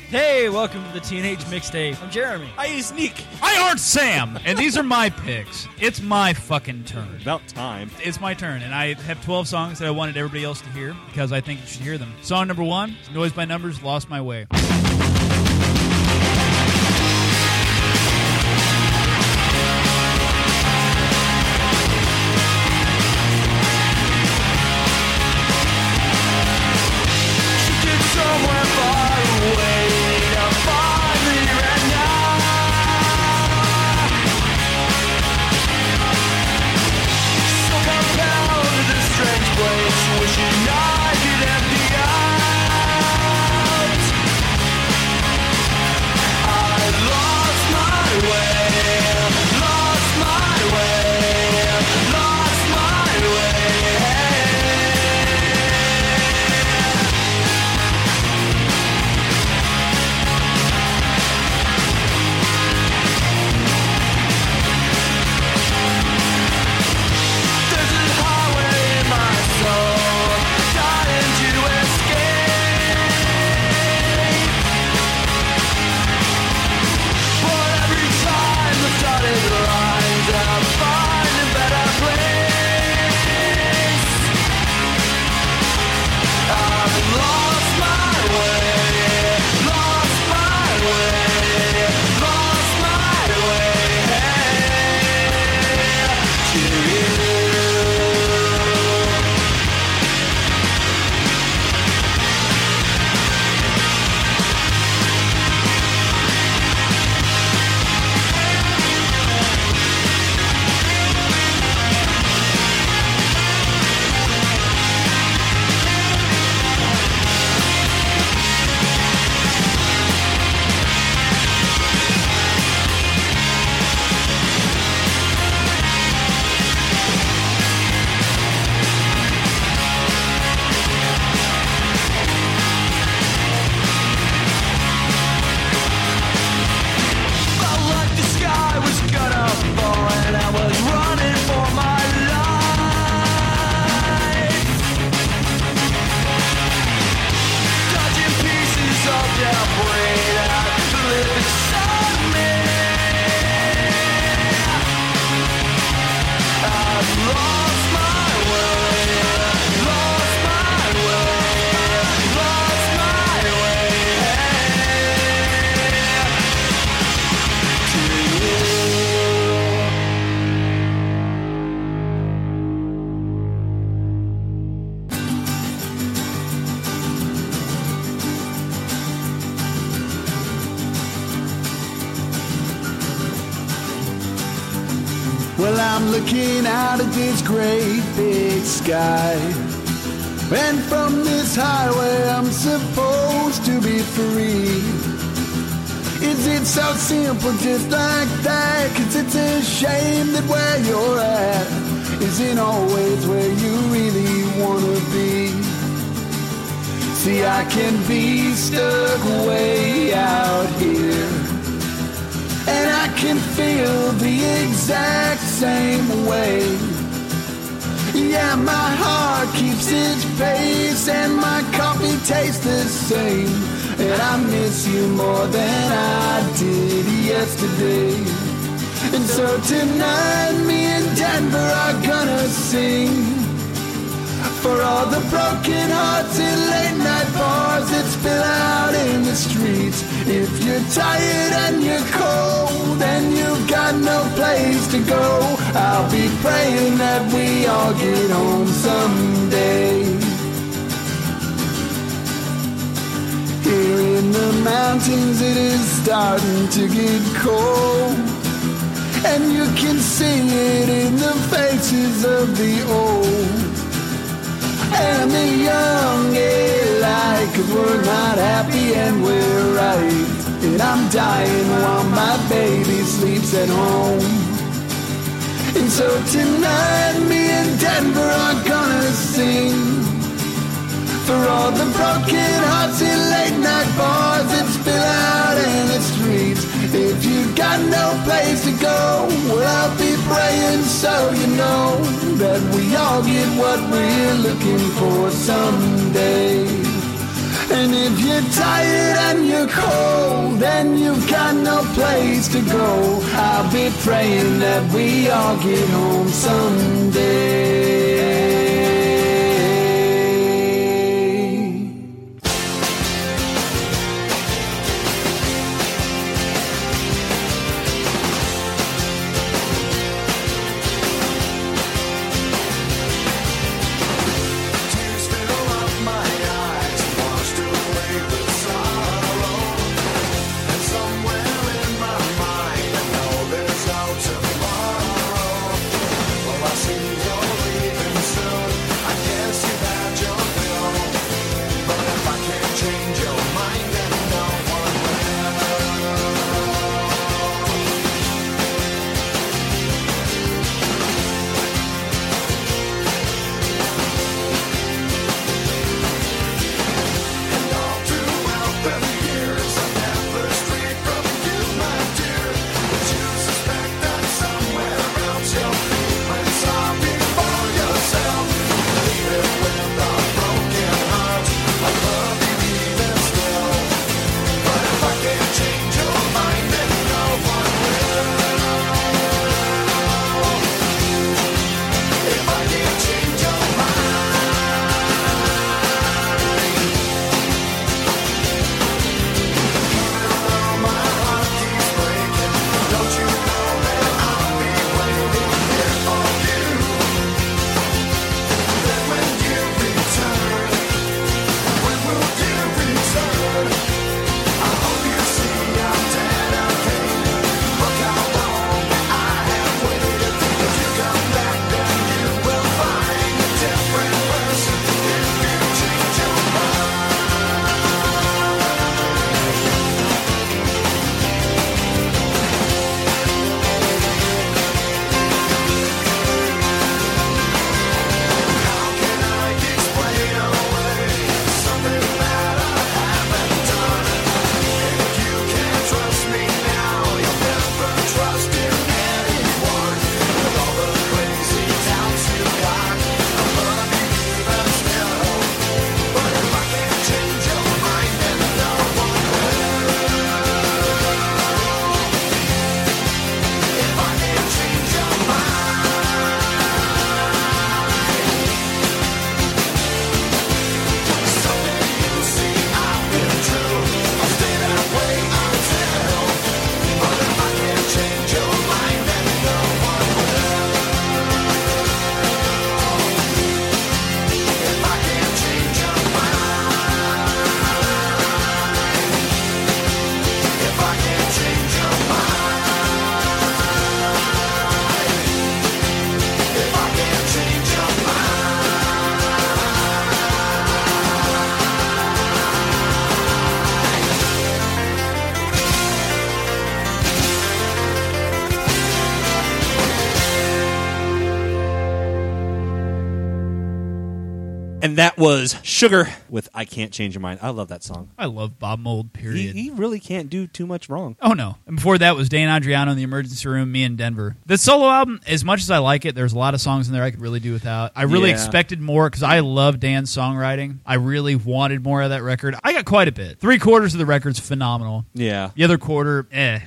Hey, welcome to the Teenage Mixtape. I'm Jeremy. Hi, it's Nick. I aren't Sam, and these are my picks. It's my fucking turn. About time. It's my turn, and I have 12 songs that I wanted everybody else to hear because I think you should hear them. Song number 1, Noise by Numbers, Lost My Way. Somewhere far away to find me right now. So compelled to this strange place, wishing I could empty out. I lost my way, lost my way, lost my way. Well, I'm looking out at this great big sky, and from this highway I'm supposed to be free. Is it so simple just like that? 'Cause it's a shame that where you're at isn't always where you really wanna be. See, I can be stuck way out here, and I can feel the exact same way. Yeah, my heart keeps its pace and my coffee tastes the same. And I miss you more than I did yesterday. And so tonight me and Denver are gonna sing for all the broken hearts in late night bars that spill out in the streets. If you're tired and you're cold and you've got no place to go, I'll be praying that we all get home someday. Here in the mountains it is starting to get cold, and you can see it in the faces of the old and the young alike. 'Cause we're not happy and we're right, and I'm dying while my baby sleeps at home. And so tonight me and Denver are gonna sing for all the broken hearts in late night bars that spill out in the streets. If you got no place to go, well, I'll be praying so you know that we all get what we're looking for someday. And if you're tired and you're cold and you've got no place to go, I'll be praying that we all get home someday. And that was Sugar with I Can't Change Your Mind. I love that song. I love Bob Mould, period. He really can't do too much wrong. Oh, no. And before that was Dan Adriano in the Emergency Room, Me in Denver. The solo album, as much as I like it, there's a lot of songs in there I could really do without. I really expected more because I love Dan's songwriting. I really wanted more of that record. I got quite a bit. 3/4 of the record's phenomenal. Yeah. The other quarter,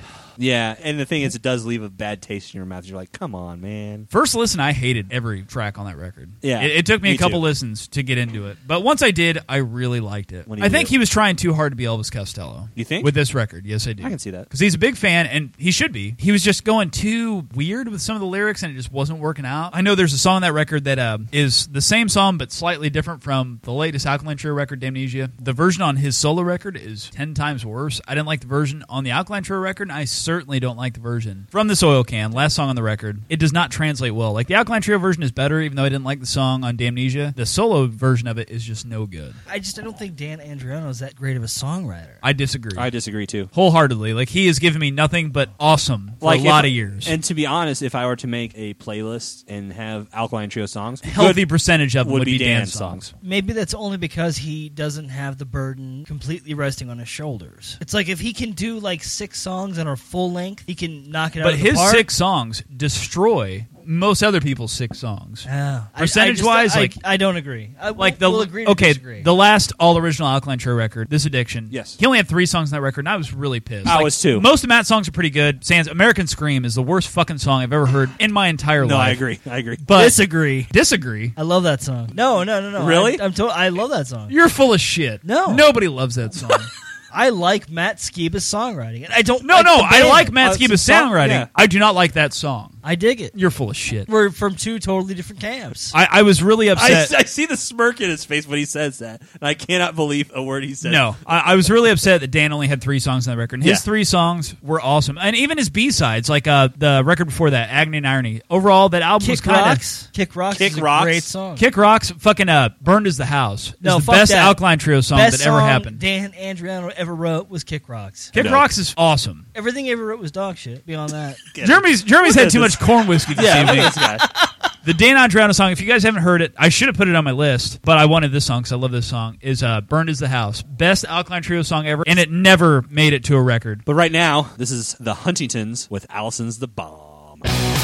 Yeah, and the thing is, it does leave a bad taste in your mouth. You're like, come on, man. First listen, I hated every track on that record. Yeah, It took me a couple too. listens to get into it. But once I did, I really liked it. When you I think do. he was trying too hard to be Elvis Costello. You think? With this record. Yes, I do. I can see that. Because he's a big fan, and he should be. He was just going too weird with some of the lyrics, and it just wasn't working out. I know there's a song on that record that is the same song, but slightly different from the latest Alkaline Trio record, Damnesia. The version on his solo record is 10 times worse. I didn't like the version on the Alkaline Trio record, and I certainly don't like the version from this Oil Can, last song on the record. It does not translate well. Like, the Alkaline Trio version is better, even though I didn't like the song on Damnesia. The solo version of it is just no good. I don't think Dan Andriano is that great of a songwriter. I disagree. I disagree, too. Wholeheartedly. Like, he has given me nothing but awesome for a lot of years. And to be honest, if I were to make a playlist and have Alkaline Trio songs, healthy percentage of them would be Dan's songs. Maybe that's only because he doesn't have the burden completely resting on his shoulders. It's like if he can do like 6 songs and are full length, he can knock it out But of the his park. 6 songs destroy most other people's 6 songs. Yeah. Percentage-wise, I don't agree. We'll agree to disagree. the last all-original Alkaline Trio record, This Addiction. Yes. He only had 3 songs on that record, and I was really pissed. I was too. Most of Matt's songs are pretty good. Sans American Scream is the worst fucking song I've ever heard in my entire No, life. I agree. But Disagree. I love that song. No. Really? I love that song. You're full of shit. No. Nobody loves that song. I like Matt Skiba's songwriting. And I don't. No, like the I band. like Matt Skiba's songwriting. Yeah. I do not like that song. I dig it. You're full of shit. We're from 2 totally different camps. I was really upset. I see the smirk in his face when he says that, and I cannot believe a word he said. No, I was really upset that Dan only had 3 songs on that record. And his 3 songs were awesome, and even his B-sides, like the record before that, Agony and Irony. Overall, that album was Kick kind of Rocks. Kick Rocks is a great song. Kick Rocks. Fucking Burned as the House. No, It's the fuck best that. Alkaline Trio song Best that ever song happened. Dan Andriano ever wrote was Kick Rocks. Kick Rocks is awesome. Everything he ever wrote was dog shit. Beyond that, Jeremy's had too much corn whiskey this evening. This guy. The Dan Andriano song, if you guys haven't heard it, I should have put it on my list, but I wanted this song because I love this song, is Burned as the House. Best Alkaline Trio song ever, and it never made it to a record. But right now, this is the Huntingtons with Allison's the Bomb.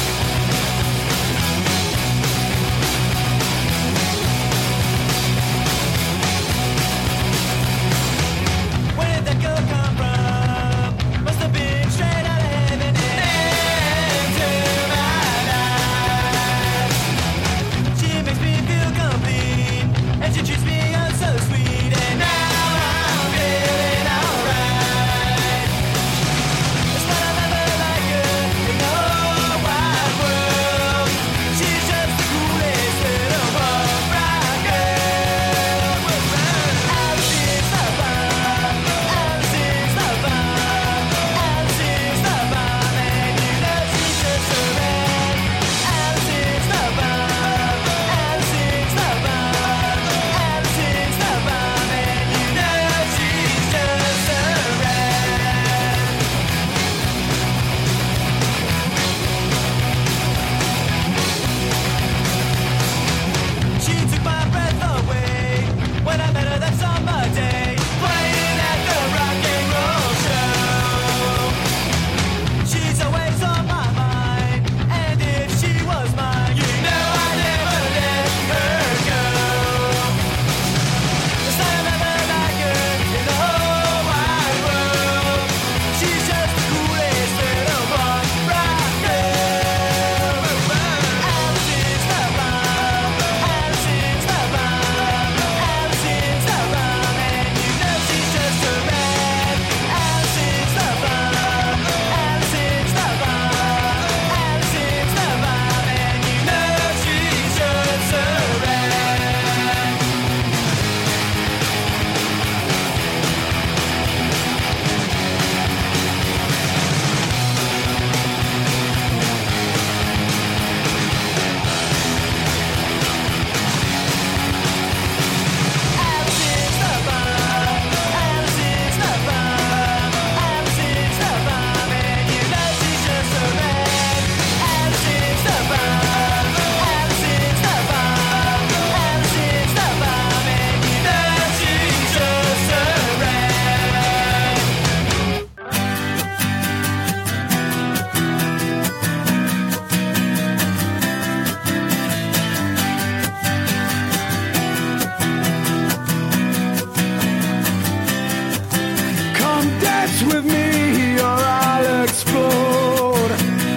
Where did that girl come from? Must have been straight out of heaven and into my life. She makes me feel complete, and she treats me oh so sweet, and now I'm feeling alright. There's not another like her in the whole wide world. She's just the coolest little punk rock girl. Allison's the bomb. Allison's the bomb. Allison's the bomb, and you know she's just so bad. Allison's the bomb. Allison's the bomb. Allison's the bomb, and you know she's just so rad. She took my breath away when I met her that summer day, playing at the rock and roll show. She's always on my mind, and if she was mine, you know I'd never let her go. There's not another like her in the whole wide world. She's just the coolest little punk rock girl. Allison's the bomb. Allison's the bomb. Allison's the bomb, and you know she's just so rad. Allison's the bomb. Allison's the bomb. Allison's the bomb, and you know she's just so rad. Allison's the bomb. Allison's the bomb. Allison's the bomb, and you know she's just so rad. Allison's the bomb. Allison's the bomb. Allison's the bomb, and you know she's just so rad. Come dance with me or I'll explode.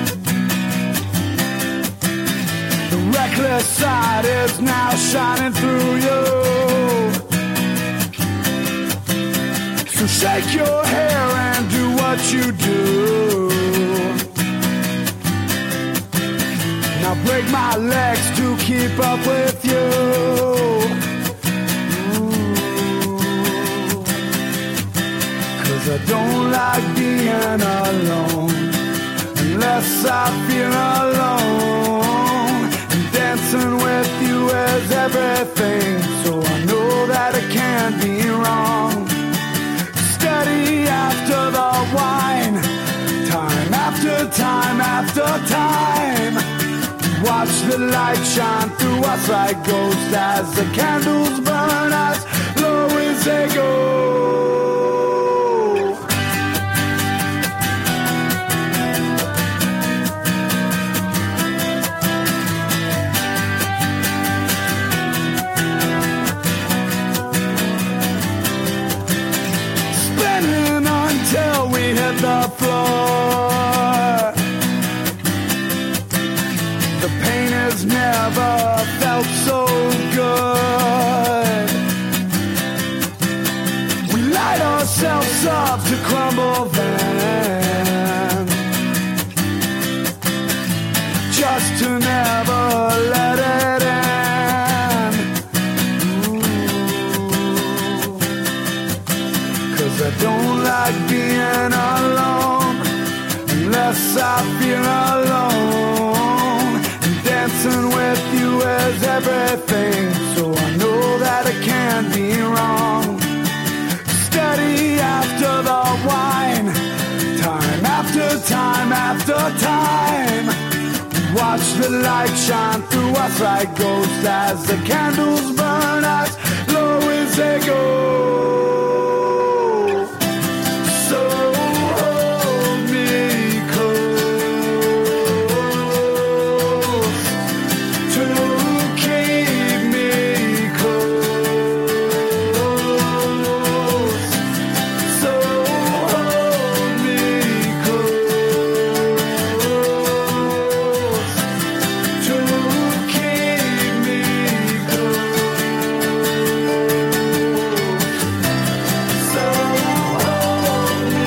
The reckless side is now shining through you. So shake your hair and do what you do. Now break my legs to keep up with you. Cause I don't like being alone unless I feel alone. And dancing with you is everything, so I know that it can't be wrong. Steady after the wine, time after time after time. Watch the light shine through us like ghosts as the candles burn as low as they go. up to crumble then, just to never let it end. Ooh. 'Cause I don't like being alone unless I feel alone. And dancing with you is everything, so I know that it can't be wrong. Steady after the wine, time after time after time. Watch the light shine through us like ghosts as the candles burn as low as they go. So hold me close to keep me close. So hold me close to keep me close. So hold me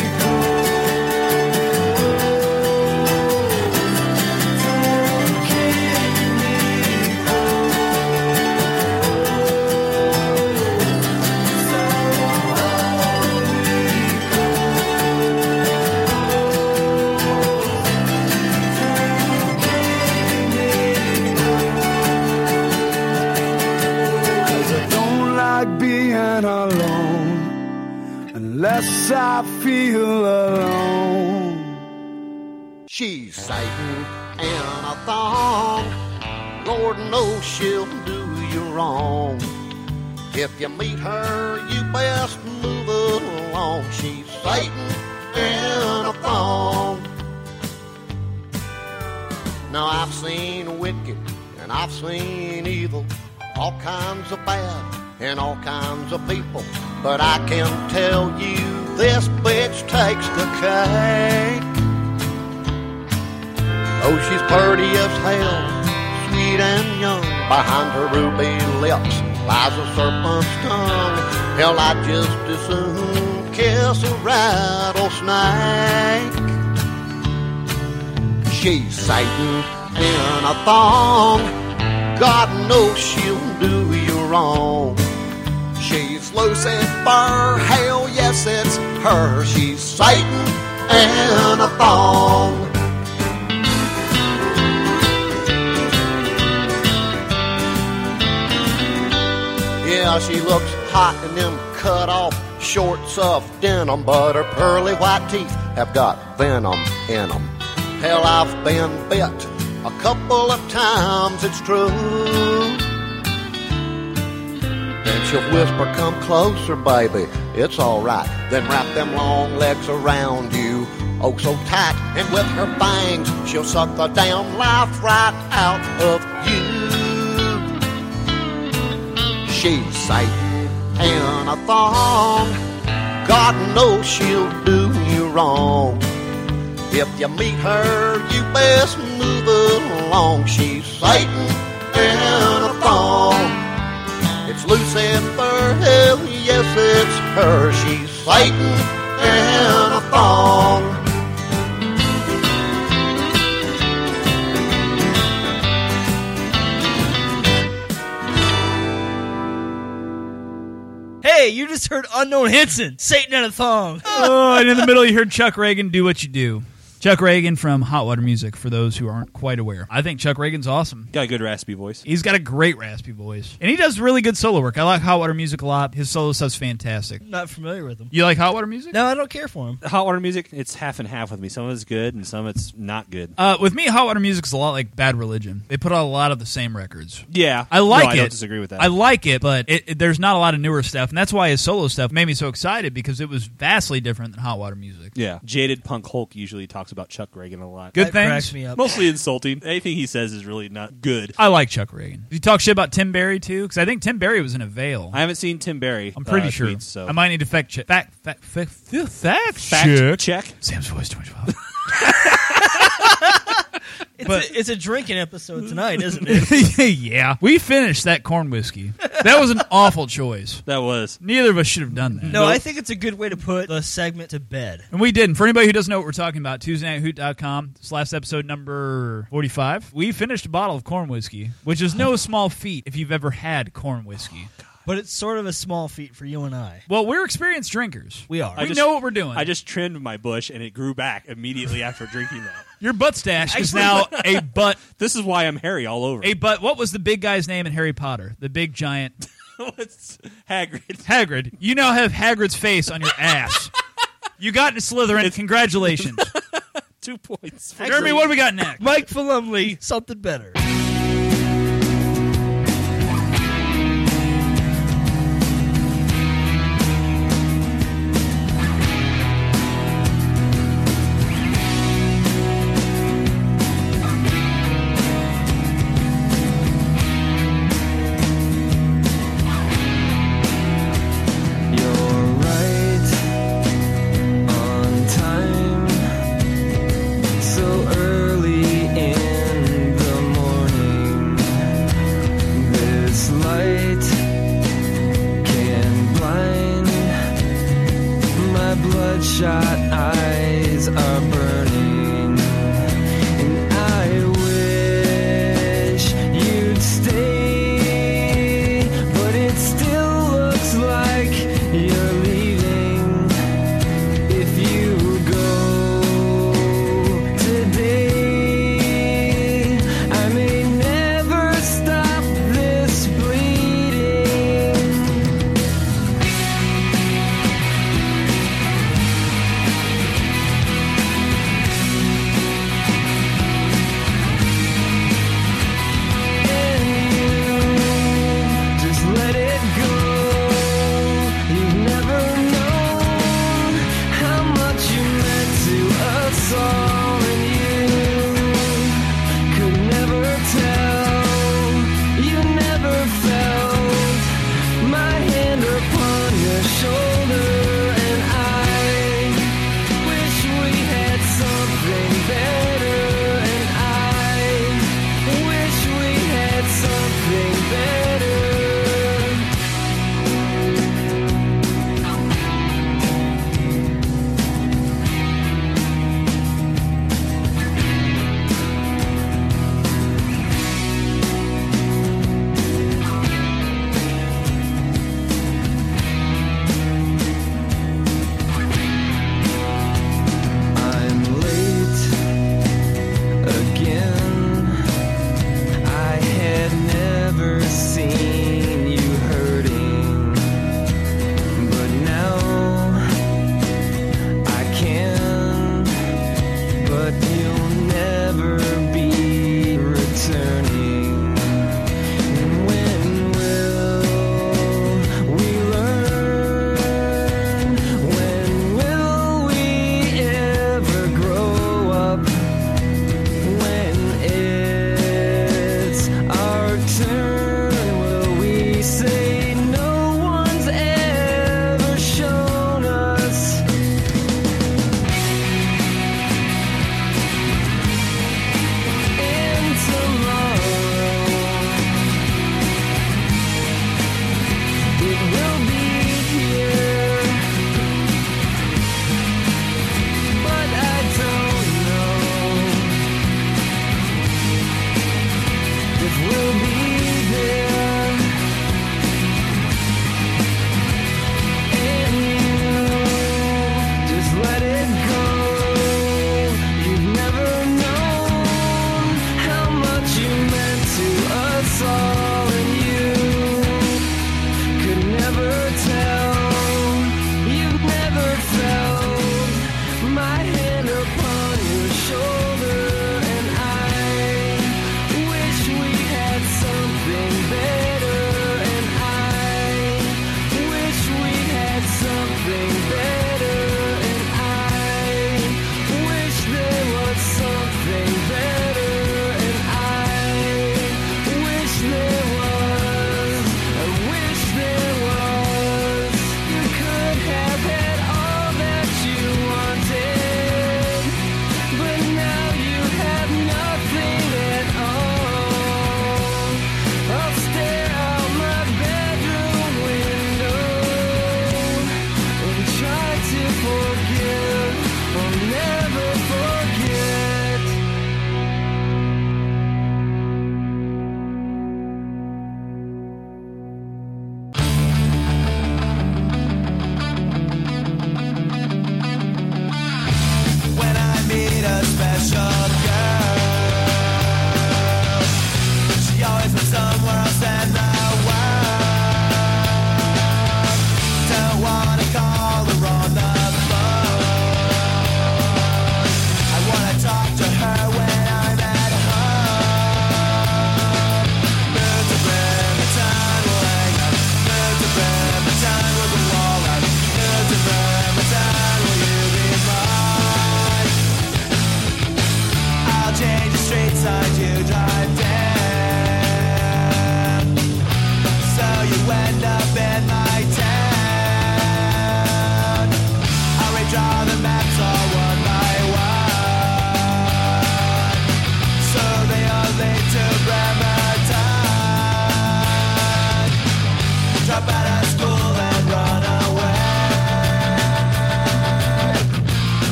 Cause I don't like being alone unless I feel alone. She's Satan in a thong. Lord knows she'll do you wrong. If you meet her, you best move along. She's Satan in a thong. Now I've seen wicked and I've seen evil, all kinds of bad and all kinds of people. But I can tell you this bitch takes the cake. Oh, she's pretty as hell, sweet and young. Behind her ruby lips lies a serpent's tongue. Hell, I'd just as soon kiss a rattlesnake. She's Satan in a thong. God knows she'll do you wrong. She's Lucifer, hell yes, it's her. She's Satan in a thong. Yeah, she looks hot in them cut-off shorts of denim, but her pearly white teeth have got venom in them. Hell, I've been bit a couple of times, it's true. Then she'll whisper, come closer, baby, it's all right. Then wrap them long legs around you, oh so tight. And with her fangs, she'll suck the damn life right out of you. She's Satan in a thong. God knows she'll do you wrong. If you meet her, you best move along. She's Satan in a thong. It's Lucifer, hell yes, it's her. She's Satan in a thong. Hey, you just heard Unknown Hinson, Satan in a Thong. Oh, and in the middle you heard Chuck Reagan, Do What You Do. Chuck Reagan from Hot Water Music, for those who aren't quite aware. I think Chuck Reagan's awesome. Got a good raspy voice. He's got a great raspy voice. And he does really good solo work. I like Hot Water Music a lot. His solo stuff's fantastic. Not familiar with him. You like Hot Water Music? No, I don't care for him. Hot Water Music, it's half and half with me. Some of it's good and some of it's not good. With me, Hot Water Music's a lot like Bad Religion. They put out a lot of the same records. Yeah. I like no, it. I don't disagree with that. I like it, but there's not a lot of newer stuff, and that's why his solo stuff made me so excited, because it was vastly different than Hot Water Music. Yeah. Jaded Punk Hulk usually talks about Chuck Reagan a lot. Good That things. cracks me up. Mostly insulting. Anything he says is really not good. I like Chuck Reagan. Did you talk shit about Tim Berry, too? Because I think Tim Berry was in a veil. I haven't seen Tim Berry. I'm pretty sure. Tweets, so. I might need to fact check. Fact Fact check. check. Sam's Voice 2012. It's a drinking episode tonight, isn't it? Yeah. We finished that corn whiskey. That was an awful choice. That was. Neither of us should have done that. No, I think it's a good way to put the segment to bed. And we didn't. For anybody who doesn't know what we're talking about, TuesdayNightHoot.com. This last episode number 45. We finished a bottle of corn whiskey, which is no small feat if you've ever had corn whiskey. But it's sort of a small feat for you and I. Well, we're experienced drinkers. We are. We know what we're doing. I just trimmed my bush and it grew back immediately after drinking that. Your butt stash is now a butt. This is why I'm hairy all over. A butt. What was the big guy's name in Harry Potter? The big giant. What's Hagrid? Hagrid. You now have Hagrid's face on your ass. You got into Slytherin. Congratulations. 2 points. Jeremy, what do we got next? Mike Falumley, something better. So early in the morning.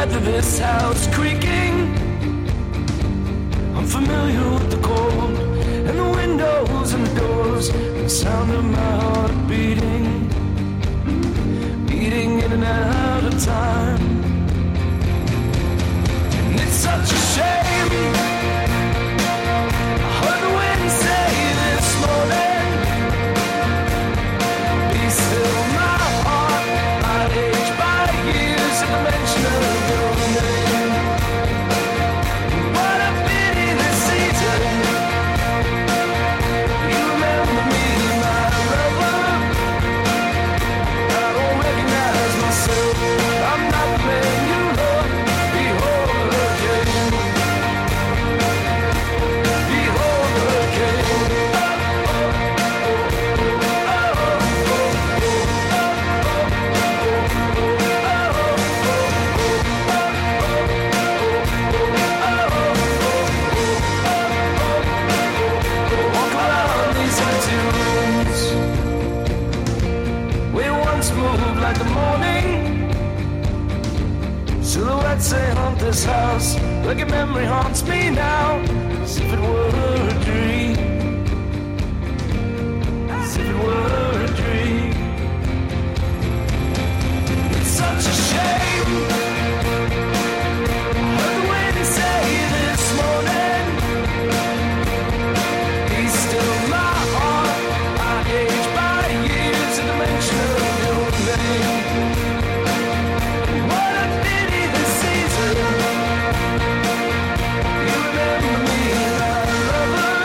path of this house creaking. I'm familiar with the cold and the windows and the doors and the sound of my heart beating, beating in and out of time. And it's such a shame. I heard the wind say this morning, be still my heart, I'd age by years at the mention of your name. What a pity this season, you remember me, my lover. I don't recognize myself, I'm not the man you love. Behold the hurricane, behold the hurricane. Walk around these empty rooms. We once moved like the morning. Silhouettes they haunt this house, like a memory haunts me now, as if it were a dream, as if it were a dream. It's such a shame. I heard the wind say this morning, be still my heart, I age by years at the mention of your name. What a pity this season, you remember me, my lover.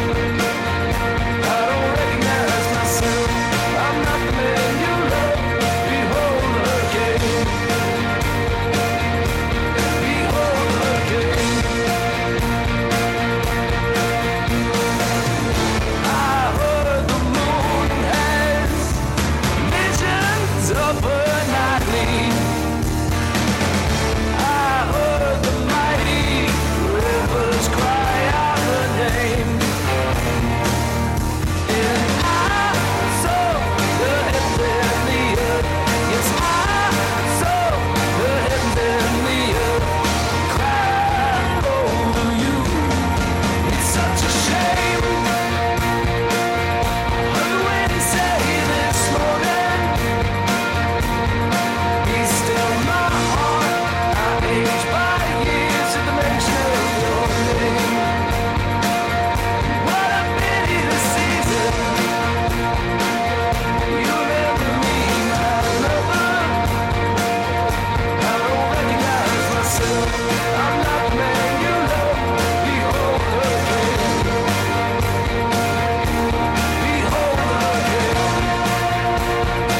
I don't recognize myself, I'm not the man you love. Behold the hurricane, behold the hurricane. I heard the moon has visions of her nightly. I heard the mighty rivers cry out her name. And I saw the heavenly earth. Yes, I saw the heavenly earth cry over you. It's such a shame. Heard the wind say this morning, be still my heart, I age by years at the mention of your name. What a pity this season, you remember me, my lover. I don't recognize myself, I'm not the man you love. Behold the hurricane, behold the hurricane.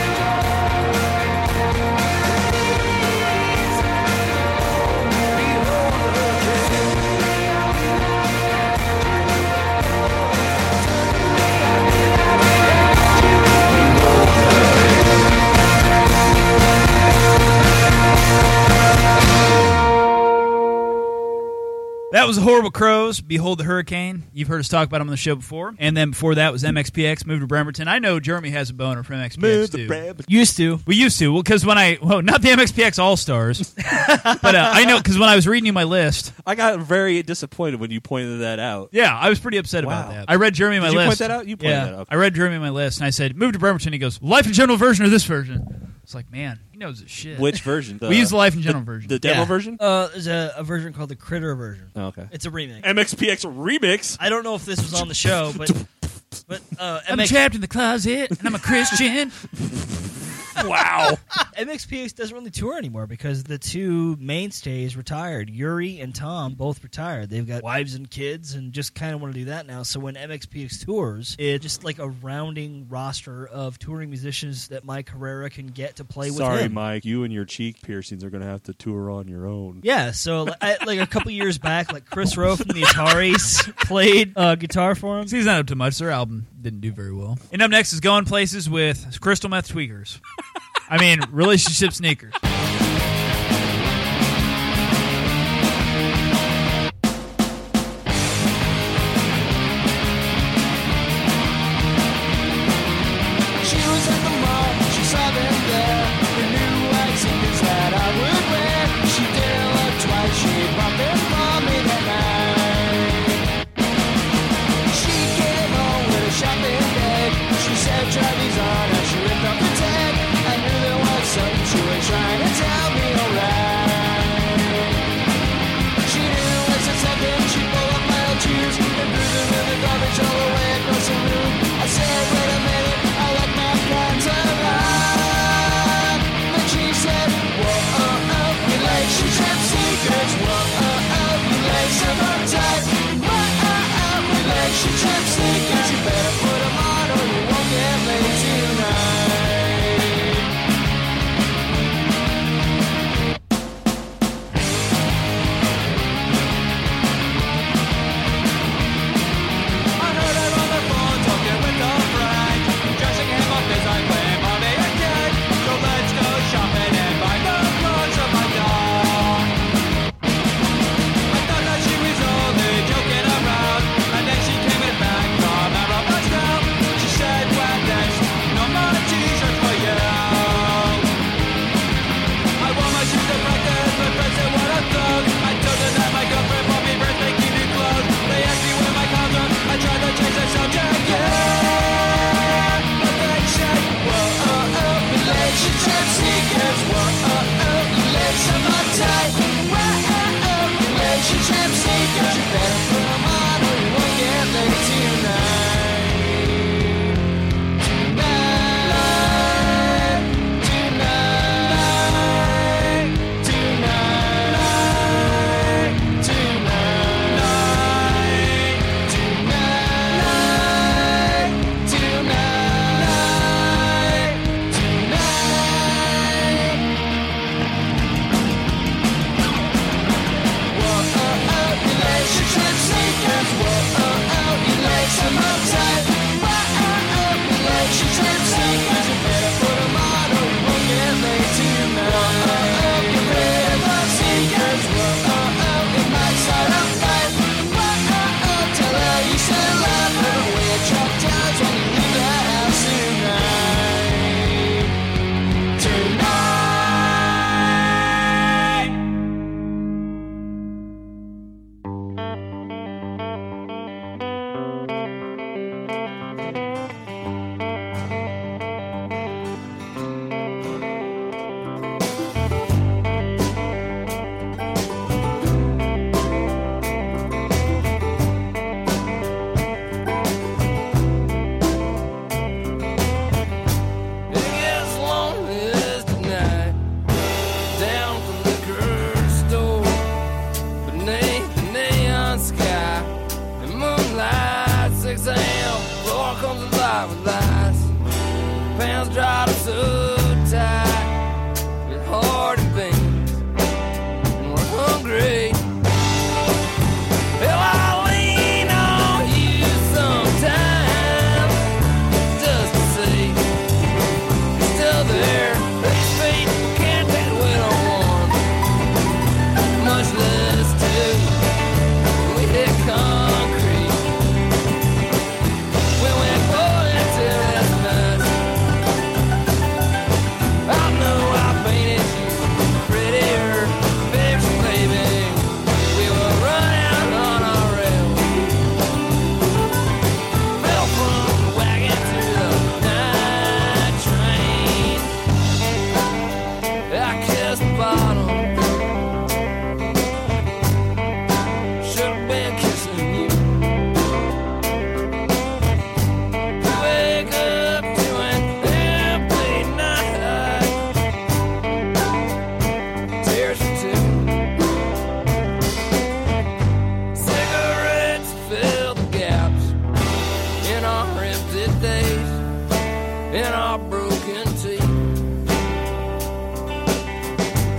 That was the Horrible Crows, Behold the Hurricane. You've heard us talk about them on the show before. And then before that was MXPX, Move to Bremerton. I know Jeremy has a boner from MXPX, too. Used to. We used to, because not the MXPX All-Stars, but I know, because when I was reading you my list. I got very disappointed when you pointed that out. Yeah, I was pretty upset about Wow. that. I read Jeremy my Did you list. point that out? You pointed that out. I read Jeremy my list, and I said, Move to Bremerton. He goes, Life in General version or this version? It's like, man, he knows his shit. Which version? We use the Life in General version. The demo Yeah. version? There's a version called the Critter version. Oh, okay. It's a remix. MXPX remix. I don't know if this was on the show, but I'm trapped in the closet, and I'm a Christian. Wow. MXPX doesn't really tour anymore because the two mainstays retired. Yuri and Tom both retired. They've got wives and kids and just kind of want to do that now. So when MXPX tours, it's just like a rounding roster of touring musicians that Mike Herrera can get to play with Sorry, him. Mike. You and your cheek piercings are going to have to tour on your own. Yeah, so like a couple years back, like Chris Rowe from the Ataris played guitar for him. He's not up to much. Their album didn't do very well. And up next is Going Places with Crystal Meth Tweakers. I mean, relationship sneakers. She was at the mall, she saw them there. The new white sneakers that I would wear. She dared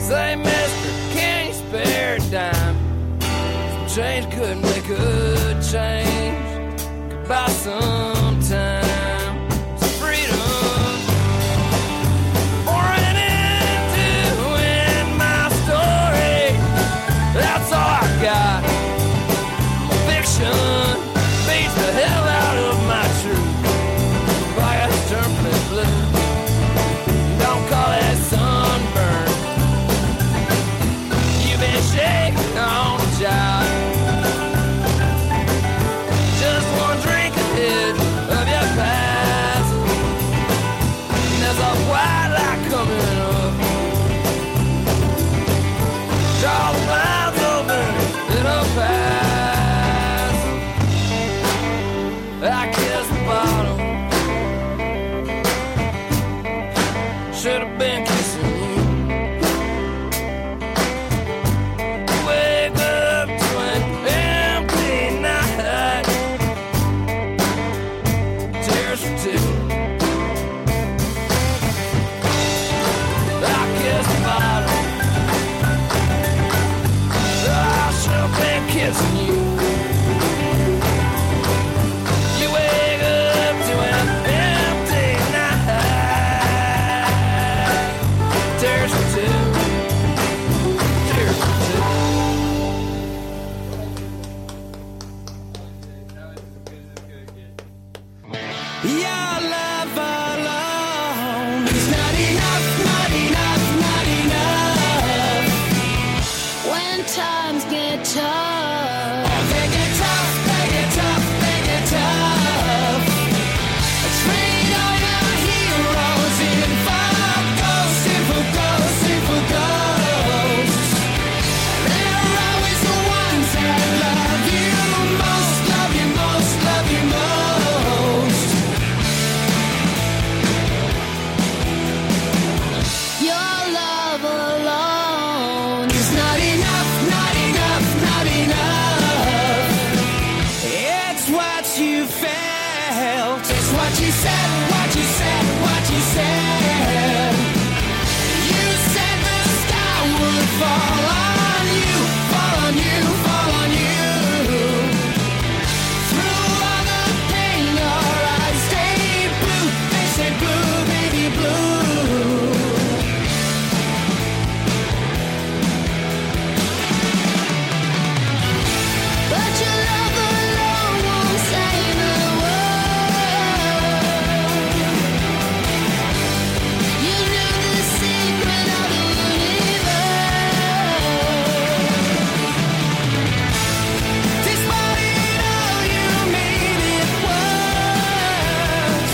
Say, mister, can you spare a dime? Some change could make a change. Could buy some time, some freedom. Pouring into my story. That's all I got. Fiction beats the hell out of my truth. Fire turned blue. Don't call that sunburn. You've been shaking on the job. Just one drink ahead of your past. And there's a white light coming up. Draw the blinds open, it'll pass. I kissed the bottom. Should have been kissing you. Wake up to an empty night. Tears for two. I kissed the bottom. I should have been kissing you. You wake up to an empty night. Tears for two. Tears for two. Your love alone is not enough, not enough, not enough. When times get tough, They get tough, they get tough, they get tough. Train all your heroes in for ghosts, in for ghosts, in for ghosts. They're always the ones that love you most, love you most, love you most. your love alone It's not enough, not enough, not enough. It's what you felt. It's what you said, what you said, what you said. You said the sky would fall on you, fall on you, fall on you. Through all the pain, your eyes stayed blue. They stayed blue, baby blue. but your love alone won't save the world. You knew the secret of the universe. Despite all, you made it worse.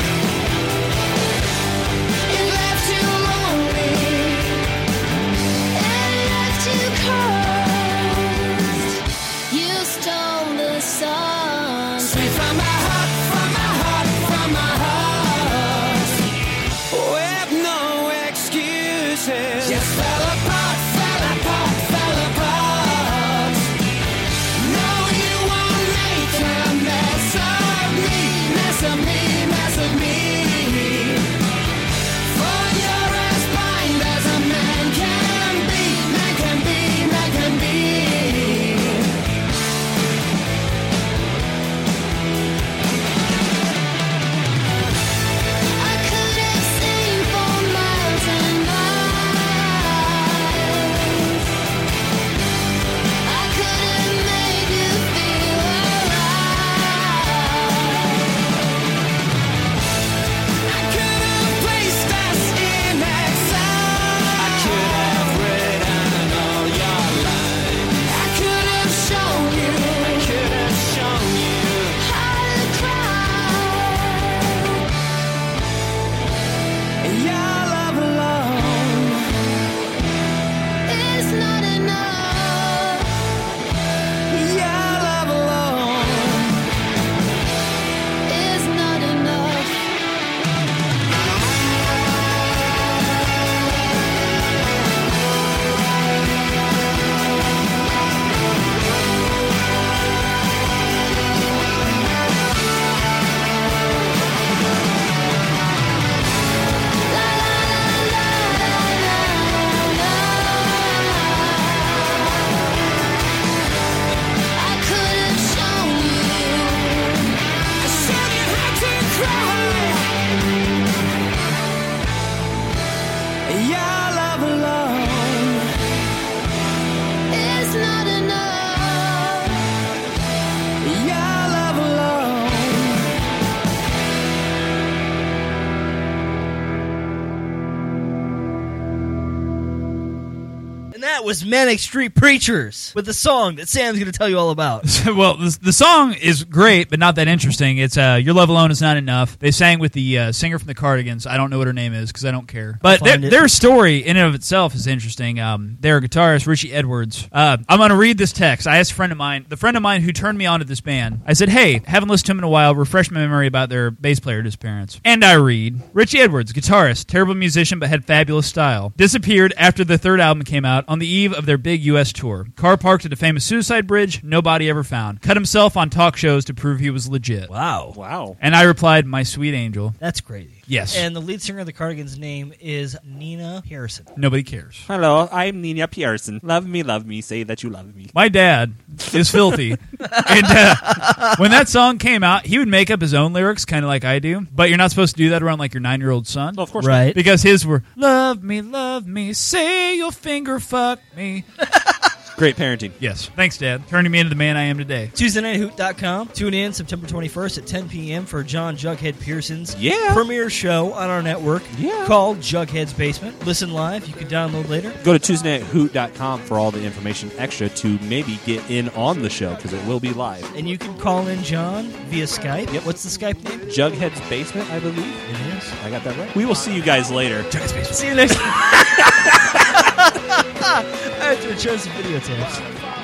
It left you lonely. It left you cursed. You stole the sun. Straight from my heart, from my heart, from my heart. With no excuses. Just fell apart, fell apart, fell apart. No, you won't make a mess of me, mess of me, mess of me. For you're as blind as a man can be, man can be, man can be. I could have seen for miles and miles. And that was Manic Street Preachers with the song that Sam's going to tell you all about. Well, the song is great, but not that interesting. It's Your Love Alone Is Not Enough. They sang with the singer from the Cardigans. I don't know what her name is because I don't care. But their story in and of itself is interesting. Their guitarist, Richie Edwards. I'm going to read this text. I asked the friend of mine who turned me on to this band. I said, hey, haven't listened to them in a while. Refresh my memory about their bass player disappearance. And I read, Richie Edwards, guitarist, terrible musician but had fabulous style. Disappeared after the third album came out on the eve of their big U.S. tour. Car parked at a famous suicide bridge, no body ever found. Cut himself on talk shows to prove he was legit. Wow. And I replied, my sweet angel. That's crazy. Yes. And the lead singer of the Cardigans' name is Nina Harrison. Nobody cares. Hello, I'm Nina Pearson. Love me, say that you love me. My dad is filthy. And when that song came out, he would make up his own lyrics, kind of like I do. But you're not supposed to do that around like your 9-year-old son. Well, of course Right. Because his were, love me, say you'll finger fuck me. Great parenting. Yes. Thanks, Dad. Turning me into the man I am today. TuesdayNightHoot.com. Tune in September 21st at 10 p.m. for John Jughead Pearson's Yeah. premiere show on our network called Jughead's Basement. Listen live. You can download later. Go to TuesdayNightHoot.com for all the information extra to maybe get in on the show because it will be live. And you can call in John via Skype. Yep. What's the Skype name? Jughead's Basement, I believe. It is. I got that right. We will see you guys later. Jughead's Basement. See you next time. I have to return some videotapes.